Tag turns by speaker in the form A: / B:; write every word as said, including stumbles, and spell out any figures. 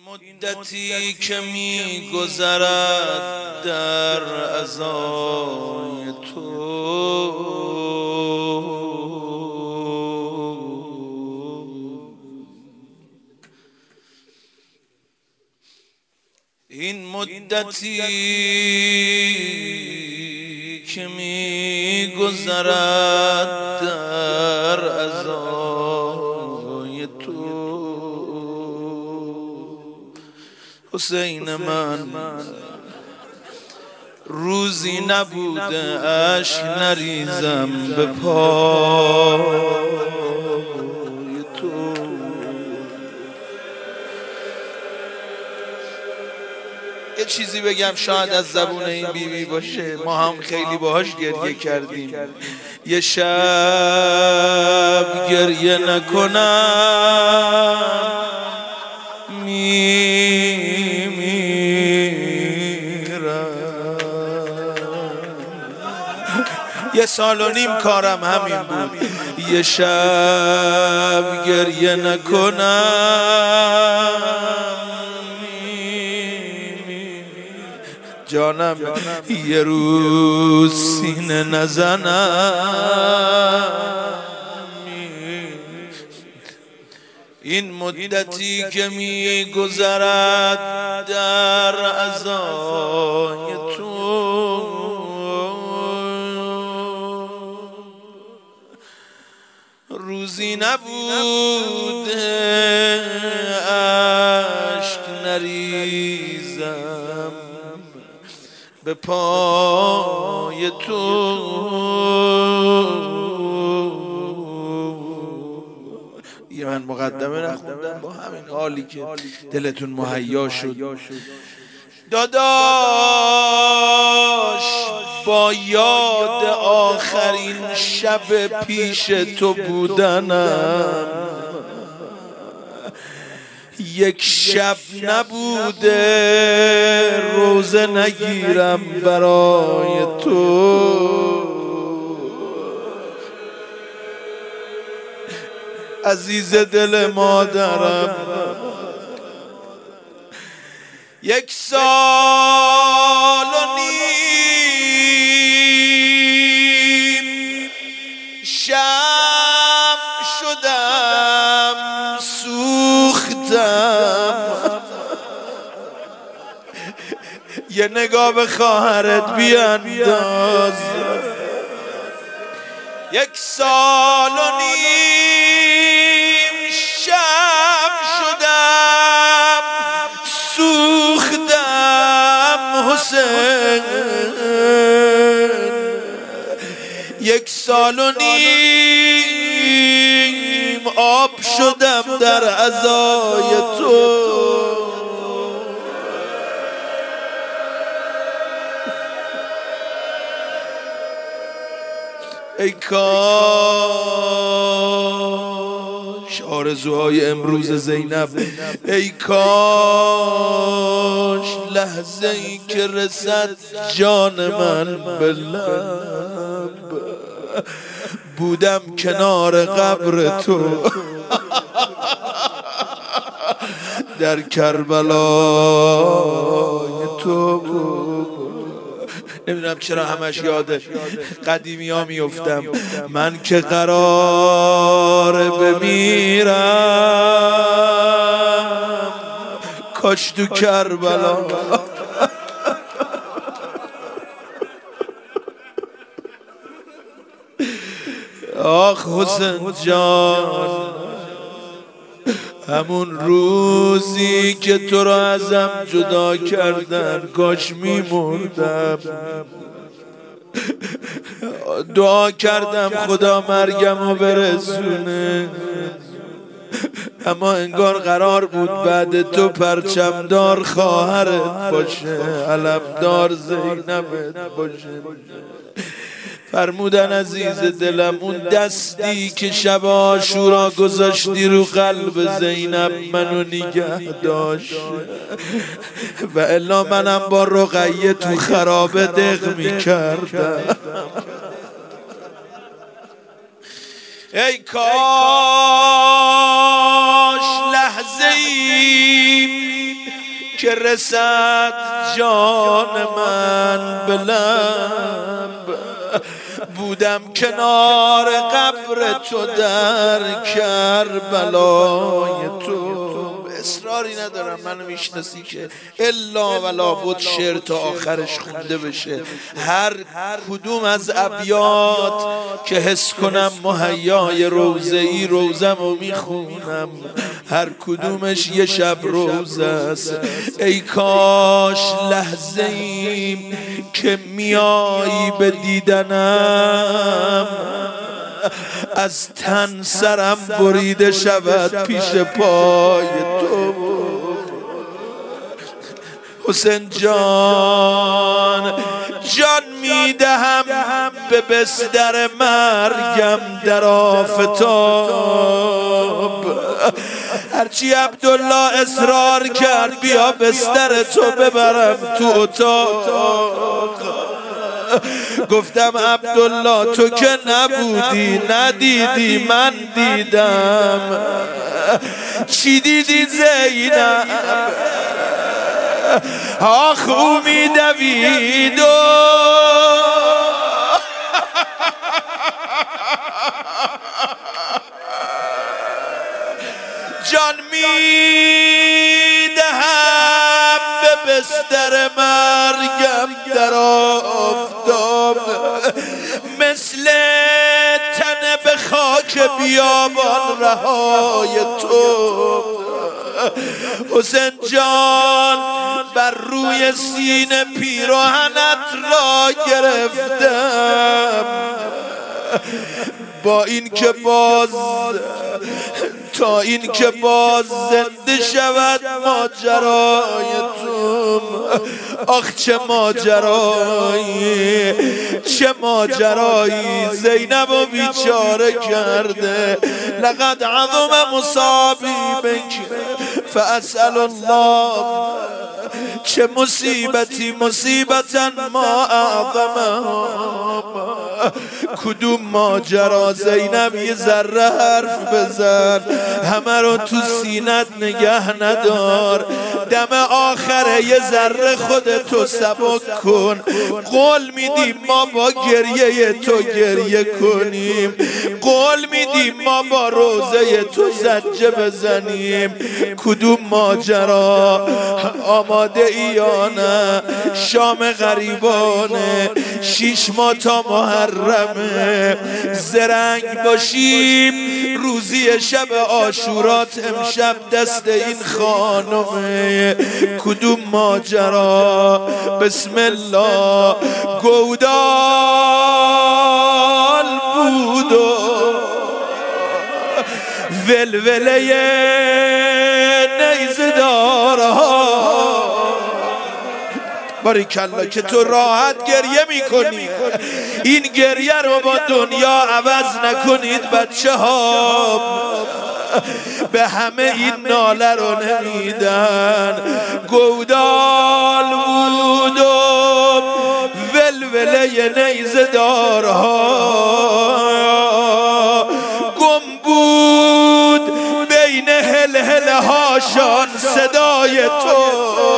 A: مدتی که می گذرد در عزای تو، این مدتی که می گذرد در عزای تو، حسین من روزی نبوده اشک نریزم به پای تو. یه چیزی بگم شاید از زبون این بیبی باشه، ما هم خیلی باهاش گریه کردیم. یه شب گریه نکنم یه سال و نیم کارم همین بود. یه شب گریه نکنم جانم، یه روز سینه نزنم. این مدتی که می گذرد در عزای تو، روزی نبوده اشک نریزم به پای تو. یه من مقدمه نخوندم با همین حالی که دلتون مهیا شد. داداش با یاد آخرین شب پیش تو بودنم، یک شب نبوده روزه نگیرم برای تو. عزیز دل مادرم، یک سال و نیم شب شدم سوختم. یه نگاه به خواهرت بیانداز. یک سال و نیم شب شدم سوختم حسین. یک سال و نیم آب شدم در عزای تو. ای کاش آرزوهای امروز زینب، ای کاش لحظه ای که رسد جان من به لب بودم کنار قبر تو در کربلای تو. نمیدونم چرا همش یاده قدیمی ها میفتم. من که قرار بمیرم کاش تو کربلا. آخ حسین جان، همون روزی که تو را ازم جدا کردن کاش میمردم. دعا کردم خدا مرگمو برسونه، اما انگار قرار بود بعد تو پرچمدار خواهرت باشه، علمدار زینبت باشه. فرمودن عزیز دلم اون دستی که شب عاشورا گذاشتی رو قلب زینب منو نگه داشت، و الا منم با رقیه تو خرابه دق میکردم. ای کاش لحظه ای که رسد جان من به لب، بودم کنار قبر تو در کربلای تو. اصراری ندارم، منو میشناسی که الا ولا بود شعر تا آخرش خونده بشه. هر کدوم از ابیات که حس کنم مهیای روزه ای روزم رو میخونم، هر کدومش یه شب روزه است. ای کاش لحظه ایم که میایی به دیدنم، از تن سرم بریده شود پیش پای تو. حسین جان جان میدهم به بستر مرگم در آفتاب، هرچی عبدالله اصرار کرد بیا بستر تو ببرم تو اتاق. گفتم عبدالله تو که نبودی ندیدی، من دیدم. چی دیدی زینب؟ آخ او میدوید و جان میدهم به بستر مرگم در آفتاب، مثل تن به خاک بیابان رهای تو. حسین جان بر روی سینه پیراهنت را گرفتم، با این که باز تا این که باز زنده شود ماجرای تو. آخ چه ماجرایی، چه ماجرایی، زینب و بیچاره کرده. لقد عظم مصابی بک فاسأل الله، چه مصیبتی مصیبتا ما اعظمها. کدوم ماجرا زینب؟ یه ذره حرف بزن، همه رو تو سینت نگه ندار. دم آخره یه ذره خودتو سبک کن. قول میدیم ما با گریه تو گریه کنیم، قول میدیم ما با روزه تو زجه بزنیم. کدوم ماجرا؟ آماده ای یا نه؟ شام غریبانه، شیش ماه تا محرمه. زرنگ باشیم روزی شب عاشورات امشب دست این خانمه. کدوم ماجرا؟ بسم الله. گودال بود و ولوله نیزه دارها. باریکلا که تو راحت گریه میکنی، این گریه رو با دنیا عوض نکنید بچه ها. به همه این ناله رو نمیدن. گودال بود و ولوله نیزه دارها، گم بود بین هل هل هاشان صدای تو.